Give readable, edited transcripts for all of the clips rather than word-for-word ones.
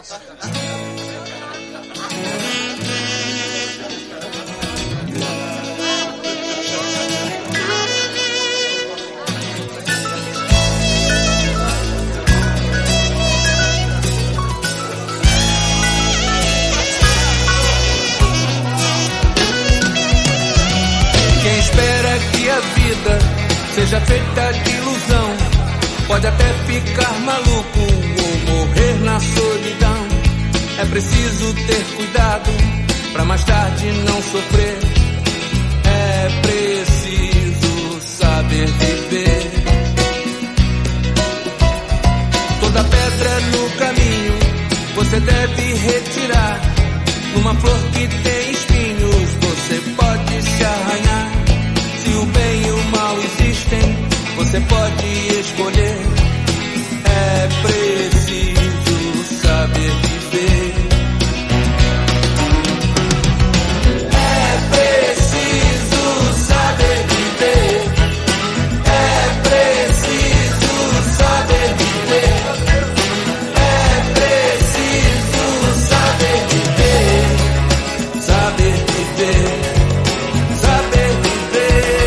Quem espera que a vida seja feita de ilusão pode até ficar maluco ou morrer na solidão. É preciso ter cuidado pra mais tarde não sofrer. É preciso saber viver. Toda pedra no caminho você deve retirar. Numa flor que tem espinhos você pode se arranhar. Se o bem e o mal existem, você pode escolher. É preciso saber viver. É preciso saber viver. É preciso saber viver. É preciso saber viver. Saber viver. Saber viver.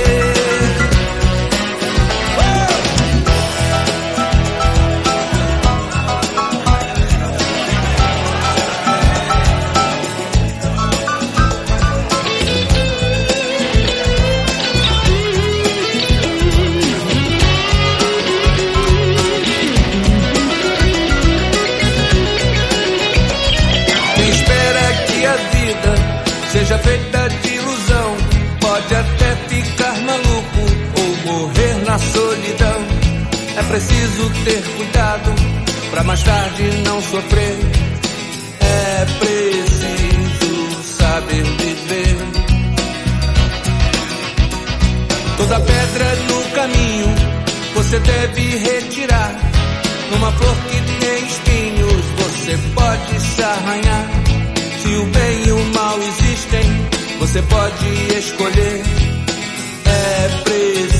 Seja feita de ilusão, pode até ficar maluco ou morrer na solidão. É preciso ter cuidado pra mais tarde não sofrer. É preciso saber viver. Toda pedra no caminho você deve retirar. Numa flor que tem espinhos você pode se arranhar. Se o bem e o mal existem, você pode escolher. É preciso